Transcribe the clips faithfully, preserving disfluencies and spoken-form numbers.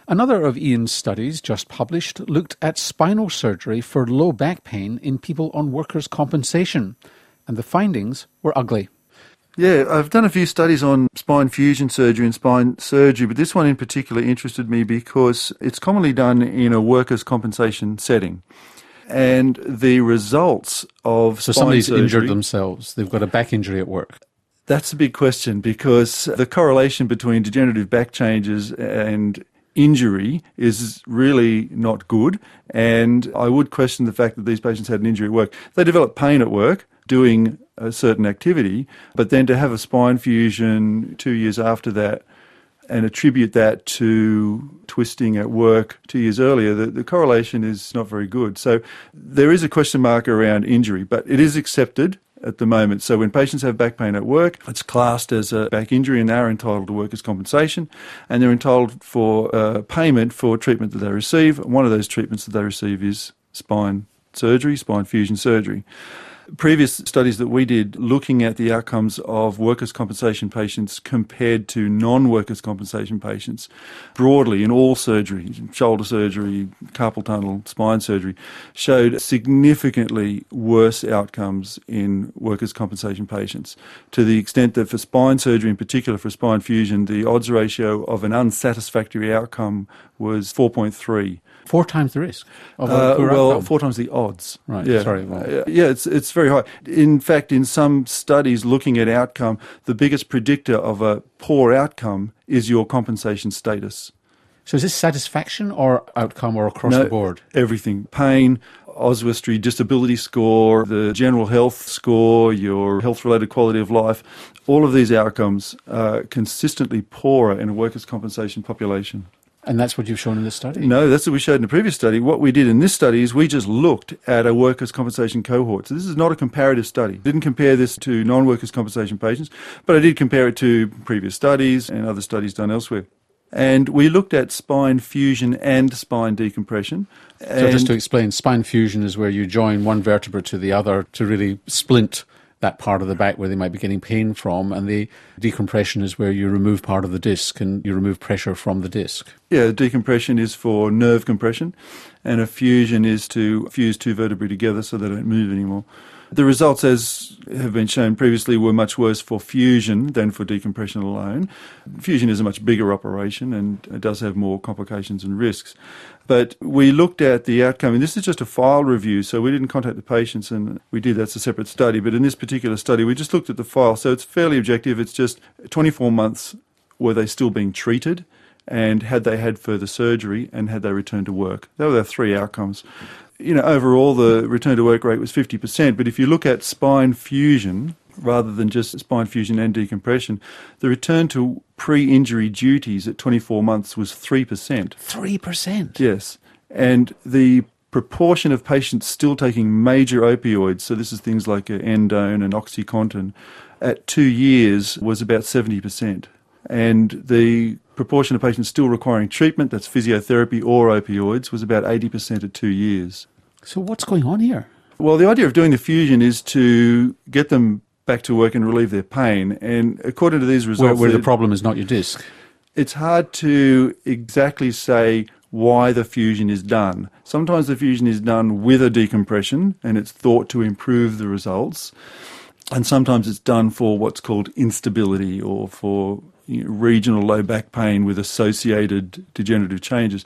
Another of Ian's studies, just published, looked at spinal surgery for low back pain in people on workers' compensation, and the findings were ugly. Yeah, I've done a few studies on spine fusion surgery and spine surgery, but this one in particular interested me because it's commonly done in a workers' compensation setting. And the results of so spine somebody's surgery, injured themselves, they've got a back injury at work. That's a big question, because the correlation between degenerative back changes and injury is really not good, and I would question the fact that these patients had an injury at work. They develop pain at work doing a certain activity, but then to have a spine fusion two years after that and attribute that to twisting at work two years earlier, the, the correlation is not very good. So there is a question mark around injury, but it is accepted at the moment. So when patients have back pain at work, it's classed as a back injury and they're entitled to workers' compensation, and they're entitled for uh, payment for treatment that they receive. One of those treatments that they receive is spine surgery, spine fusion surgery. Previous studies that we did looking at the outcomes of workers' compensation patients compared to non-workers' compensation patients, broadly in all surgery, shoulder surgery, carpal tunnel, spine surgery, showed significantly worse outcomes in workers' compensation patients, to the extent that for spine surgery, in particular for spine fusion, the odds ratio of an unsatisfactory outcome was four point three. Four times the risk of a uh, poor well, outcome. four times the odds. Right, yeah. sorry. Well. Uh, yeah, it's it's very high. In fact, in some studies looking at outcome, the biggest predictor of a poor outcome is your compensation status. So is this satisfaction or outcome or across no, the board? Everything. Pain, Oswestry disability score, the general health score, your health-related quality of life, all of these outcomes are consistently poorer in a workers' compensation population. And that's what you've shown in this study? No, that's what we showed in the previous study. What we did in this study is we just looked at a workers' compensation cohort. So this is not a comparative study. Didn't compare this to non-workers' compensation patients, but I did compare it to previous studies and other studies done elsewhere. And we looked at spine fusion and spine decompression. So just to explain, spine fusion is where you join one vertebra to the other to really splint that part of the back where they might be getting pain from, and the decompression is where you remove part of the disc and you remove pressure from the disc. Yeah, decompression is for nerve compression, and a fusion is to fuse two vertebrae together so they don't move anymore. The results, as have been shown previously, were much worse for fusion than for decompression alone. Fusion is a much bigger operation and it does have more complications and risks. But we looked at the outcome, and this is just a file review, so we didn't contact the patients, and we did, that's a separate study. But in this particular study, we just looked at the file, so it's fairly objective. It's just twenty-four months were they still being treated, and had they had further surgery, and had they returned to work. They were the three outcomes. You know, overall the return to work rate was fifty percent, but if you look at spine fusion, rather than just spine fusion and decompression, the return to pre-injury duties at twenty-four months was three percent. three percent? Yes. And the proportion of patients still taking major opioids, so this is things like Endone and OxyContin, at two years was about seventy percent. And the proportion of patients still requiring treatment, that's physiotherapy or opioids, was about eighty percent at two years. So what's going on here? Well, the idea of doing the fusion is to get them back to work and relieve their pain. And according to these results... Where, where the problem is not your disc. It's hard to exactly say why the fusion is done. Sometimes the fusion is done with a decompression and it's thought to improve the results. And sometimes it's done for what's called instability or for you know, regional low back pain with associated degenerative changes.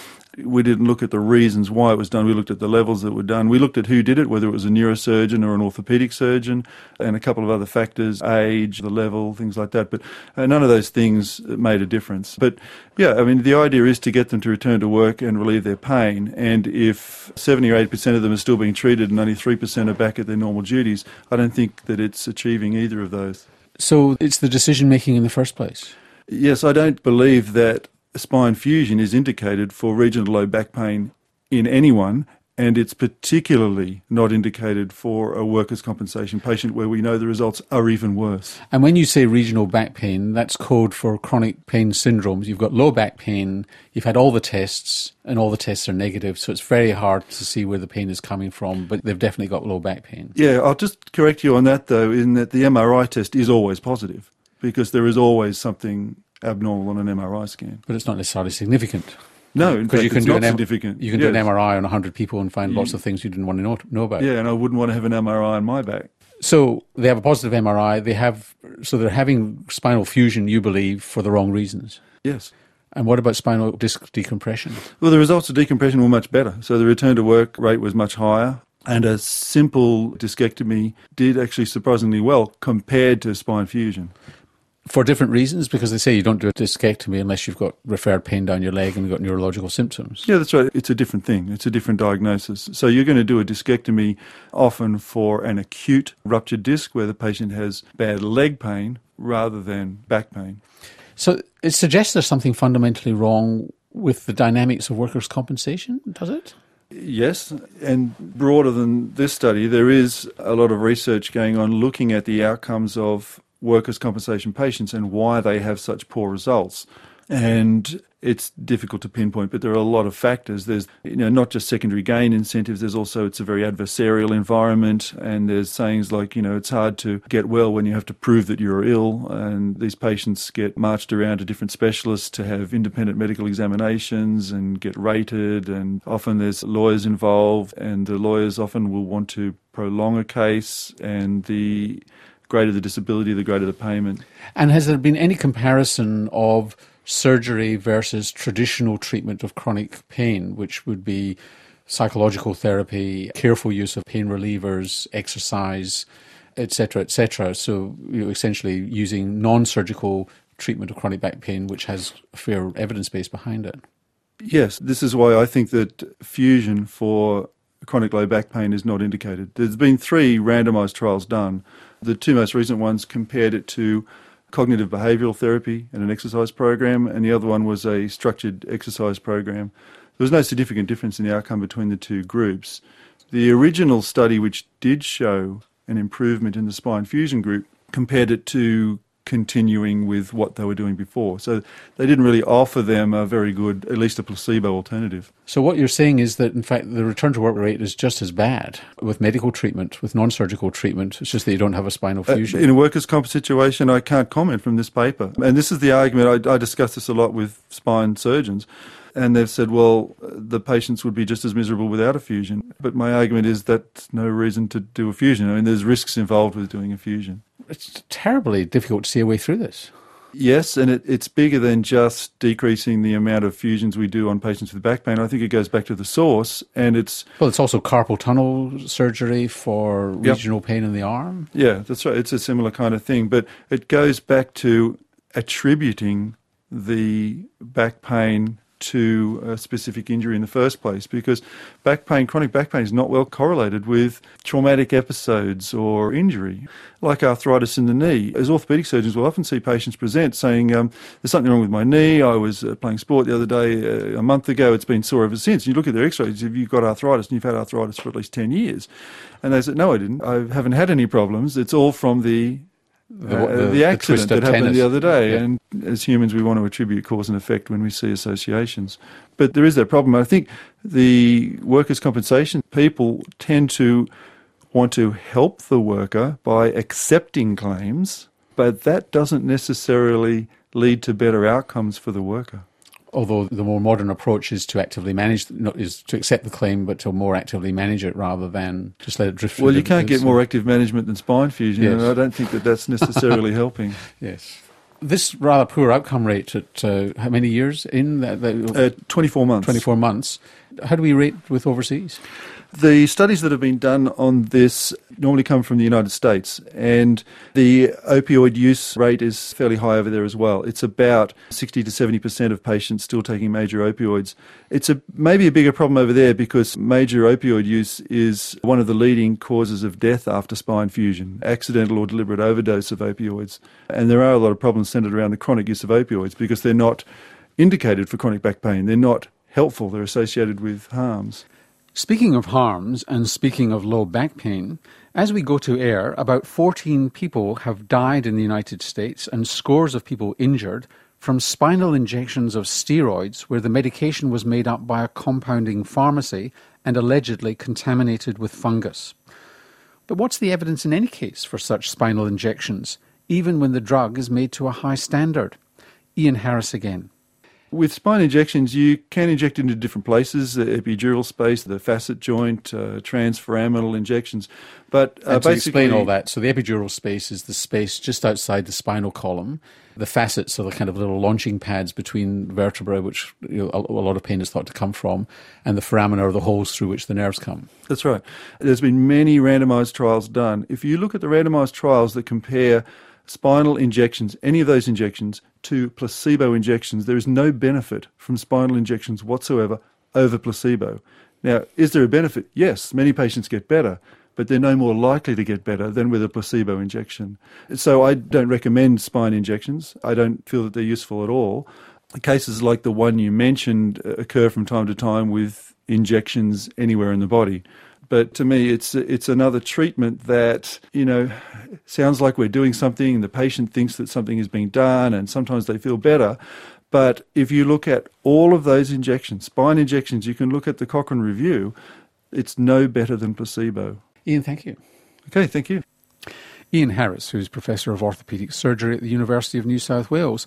We didn't look at the reasons why it was done. We looked at the levels that were done. We looked at who did it, whether it was a neurosurgeon or an orthopaedic surgeon, and a couple of other factors, age, the level, things like that. But uh, none of those things made a difference. But yeah, I mean, the idea is to get them to return to work and relieve their pain. And if seventy or eighty percent of them are still being treated and only three percent are back at their normal duties, I don't think that it's achieving either of those. So it's the decision-making in the first place? Yes, I don't believe that spine fusion is indicated for regional low back pain in anyone, and it's particularly not indicated for a workers' compensation patient where we know the results are even worse. And when you say regional back pain, that's code for chronic pain syndromes. You've got low back pain, you've had all the tests, and all the tests are negative, so it's very hard to see where the pain is coming from, but they've definitely got low back pain. Yeah, I'll just correct you on that, though, in that the M R I test is always positive, because there is always something abnormal on an M R I scan. But it's not necessarily significant. No, in fact, you can it's do not an M- significant. You can yes. do an M R I on one hundred people and find lots of things you didn't want to know, know about. Yeah, and I wouldn't want to have an M R I on my back. So they have a positive M R I. They have so they're having spinal fusion, you believe, for the wrong reasons. Yes. And what about spinal disc decompression? Well, the results of decompression were much better. So the return to work rate was much higher. And a simple discectomy did actually surprisingly well compared to spine fusion. For different reasons, because they say you don't do a discectomy unless you've got referred pain down your leg and you've got neurological symptoms. Yeah, that's right. It's a different thing. It's a different diagnosis. So you're going to do a discectomy often for an acute ruptured disc where the patient has bad leg pain rather than back pain. So it suggests there's something fundamentally wrong with the dynamics of workers' compensation, does it? Yes, and broader than this study, there is a lot of research going on looking at the outcomes of workers' compensation patients and why they have such poor results. And it's difficult to pinpoint, but there are a lot of factors. There's, you know, not just secondary gain incentives, there's also, it's a very adversarial environment, and there's sayings like, you know, it's hard to get well when you have to prove that you're ill, and these patients get marched around to different specialists to have independent medical examinations and get rated, and often there's lawyers involved, and the lawyers often will want to prolong a case, and the greater the disability, the greater the payment. And has there been any comparison of surgery versus traditional treatment of chronic pain, which would be psychological therapy, careful use of pain relievers, exercise, et cetera, et cetera? So you know, essentially using non-surgical treatment of chronic back pain, which has a fair evidence base behind it. Yes, this is why I think that fusion for chronic low back pain is not indicated. There's been three randomised trials done. The two most recent ones compared it to cognitive behavioural therapy and an exercise program, and the other one was a structured exercise program. There was no significant difference in the outcome between the two groups. The original study, which did show an improvement in the spine fusion group, compared it to continuing with what they were doing before. So they didn't really offer them a very good, at least a placebo alternative. So what you're saying is that, in fact, the return to work rate is just as bad with medical treatment, with non-surgical treatment. It's just that you don't have a spinal fusion. Uh, in a workers' comp situation, I can't comment from this paper. And this is the argument, I, I discuss this a lot with spine surgeons, and they've said, well, the patients would be just as miserable without a fusion. But my argument is that's no reason to do a fusion. I mean, there's risks involved with doing a fusion. It's terribly difficult to see a way through this. Yes, and it, it's bigger than just decreasing the amount of fusions we do on patients with back pain. I think it goes back to the source, and it's... Well, it's also carpal tunnel surgery for regional yep. pain in the arm. Yeah, that's right. It's a similar kind of thing. But it goes back to attributing the back pain to a specific injury in the first place, because back pain, chronic back pain, is not well correlated with traumatic episodes or injury, like arthritis in the knee. As orthopaedic surgeons, we'll often see patients present saying, um, there's something wrong with my knee, I was uh, playing sport the other day, uh, a month ago, it's been sore ever since. And you look at their x-rays, if you've got arthritis, and you've had arthritis for at least ten years. And they said, no, I didn't. I haven't had any problems. It's all from the The, uh, the, the accident the that happened tennis. the other day. Yeah. And as humans, we want to attribute cause and effect when we see associations. But there is that problem. I think the workers' compensation people tend to want to help the worker by accepting claims, but that doesn't necessarily lead to better outcomes for the worker. Although the more modern approach is to actively manage, not is to accept the claim, but to more actively manage it rather than just let it drift through. Well, you the, can't get more active management than spine fusion, Yes. and I don't think that that's necessarily helping. Yes. This rather poor outcome rate at uh, how many years in? That, that, Uh, twenty-four months. twenty-four months. How do we rate with overseas? The studies that have been done on this normally come from the United States, and the opioid use rate is fairly high over there as well. It's about sixty to seventy percent of patients still taking major opioids. It's a maybe a bigger problem over there because major opioid use is one of the leading causes of death after spine fusion, accidental or deliberate overdose of opioids. And there are a lot of problems centred around the chronic use of opioids because they're not indicated for chronic back pain. They're not helpful. They're associated with harms. Speaking of harms and speaking of low back pain, as we go to air, about fourteen people have died in the United States and scores of people injured from spinal injections of steroids where the medication was made up by a compounding pharmacy and allegedly contaminated with fungus. But what's the evidence in any case for such spinal injections, even when the drug is made to a high standard? Ian Harris again. With spine injections, you can inject into different places, the epidural space, the facet joint, uh, transforaminal injections. But uh, and to basically, explain all that, so the epidural space is the space just outside the spinal column. The facets are the kind of little launching pads between vertebrae, which you know, a, a lot of pain is thought to come from, and the foramina are the holes through which the nerves come. That's right. There's been many randomised trials done. If you look at the randomised trials that compare spinal injections, any of those injections, to placebo injections, there is no benefit from spinal injections whatsoever over placebo. Now, is there a benefit? Yes, many patients get better, but they're no more likely to get better than with a placebo injection. So I don't recommend spine injections. I don't feel that they're useful at all. Cases like the one you mentioned occur from time to time with injections anywhere in the body. But to me, it's it's another treatment that, you know, sounds like we're doing something and the patient thinks that something is being done and sometimes they feel better. But if you look at all of those injections, spine injections, you can look at the Cochrane Review, it's no better than placebo. Ian, thank you. Okay, thank you. Ian Harris, who's Professor of Orthopaedic Surgery at the University of New South Wales.